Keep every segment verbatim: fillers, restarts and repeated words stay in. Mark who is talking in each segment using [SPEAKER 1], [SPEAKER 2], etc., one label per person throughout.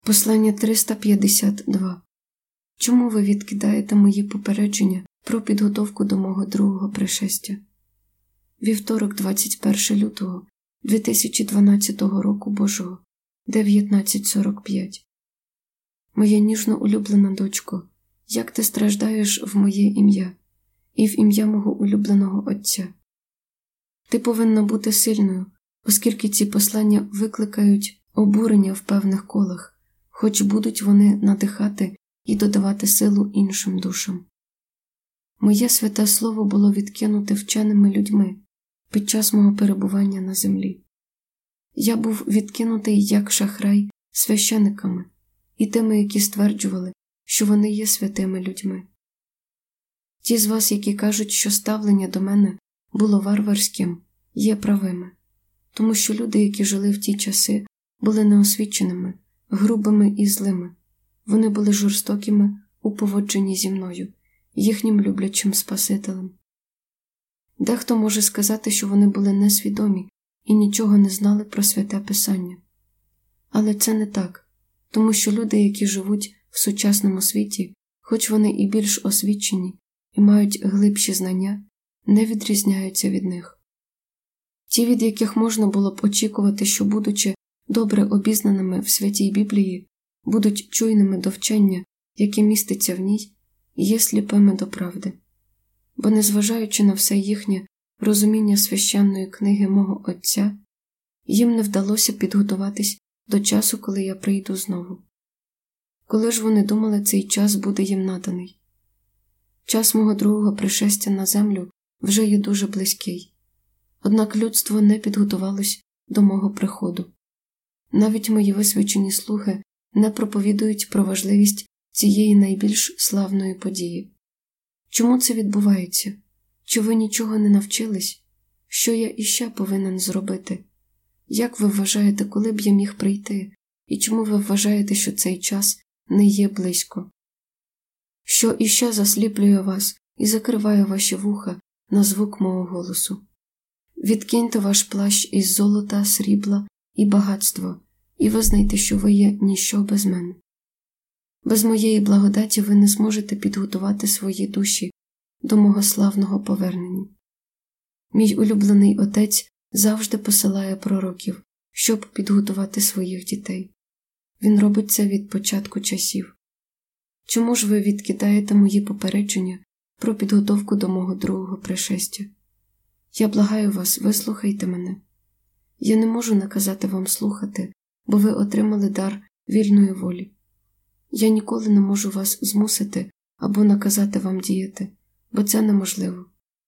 [SPEAKER 1] Послання триста п'ятдесят два. Чому ви відкидаєте мої попередження про підготовку до мого другого пришестя? Вівторок, двадцять перше лютого дві тисячі дванадцятого року Божого, дев'ятнадцять сорок п'ять. Моя ніжно улюблена дочко, як ти страждаєш в моє ім'я і в ім'я мого улюбленого Отця. Ти повинна бути сильною, оскільки ці послання викликають обурення в певних колах, хоч будуть вони надихати і додавати силу іншим душам. Моє святе слово було відкинуте вченими людьми під час мого перебування на землі. Я був відкинутий як шахрай священиками і тими, які стверджували, що вони є святими людьми. Ті з вас, які кажуть, що ставлення до мене було варварським, є правими, тому що люди, які жили в ті часи, були неосвіченими, грубими і злими. Вони були жорстокими у поводженні зі мною, їхнім люблячим Спасителем. Дехто може сказати, що вони були несвідомі і нічого не знали про Святе Писання. Але це не так, тому що люди, які живуть в сучасному світі, хоч вони і більш освічені і мають глибші знання, не відрізняються від них. Ті, від яких можна було б очікувати, що, будучи добре обізнаними в Святій Біблії, будуть чуйними до вчення, яке міститься в ній, є сліпими до правди. Бо, незважаючи на все їхнє розуміння священної книги мого Отця, їм не вдалося підготуватись до часу, коли я прийду знову. Коли ж вони думали, цей час буде їм наданий? Час мого другого пришестя на землю вже є дуже близький. Однак людство не підготувалось до мого приходу. Навіть мої висвячені слуги не проповідують про важливість цієї найбільш славної події. Чому це відбувається? Чи ви нічого не навчились? Що я іще повинен зробити? Як ви вважаєте, коли б я міг прийти? І чому ви вважаєте, що цей час не є близько? Що іще засліплює вас і закриває ваші вуха на звук мого голосу? Відкиньте ваш плащ із золота, срібла і багатства, і визнайте, що ви є ніщо без мене. Без моєї благодаті ви не зможете підготувати свої душі до мого славного повернення. Мій улюблений Отець завжди посилає пророків, щоб підготувати своїх дітей. Він робить це від початку часів. Чому ж ви відкидаєте мої попередження про підготовку до мого другого пришестя? Я благаю вас, вислухайте мене. Я не можу наказати вам слухати, бо ви отримали дар вільної волі. Я ніколи не можу вас змусити або наказати вам діяти, бо це неможливо.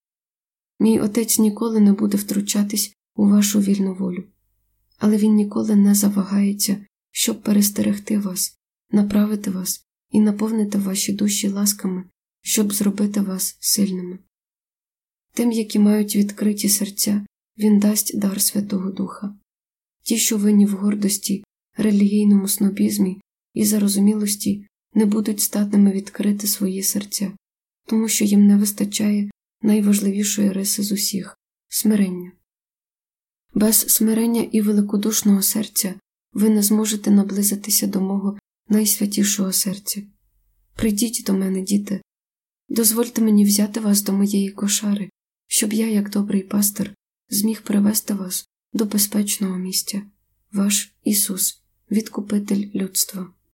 [SPEAKER 1] Мій Отець ніколи не буде втручатись у вашу вільну волю, але Він ніколи не завагається, щоб перестерегти вас, направити вас і наповнити ваші душі ласками, щоб зробити вас сильними. Тим, які мають відкриті серця, Він дасть дар Святого Духа. Ті, що винні в гордості, релігійному снобізмі і зарозумілості, не будуть здатними відкрити свої серця, тому що їм не вистачає найважливішої риси з усіх – смирення. Без смирення і великодушного серця ви не зможете наблизитися до мого найсвятішого серця. Прийдіть до мене, діти. Дозвольте мені взяти вас до моєї кошари, щоб я, як добрий пастир, зміг привести вас до безпечного місця. Ваш Ісус, Відкупитель людства.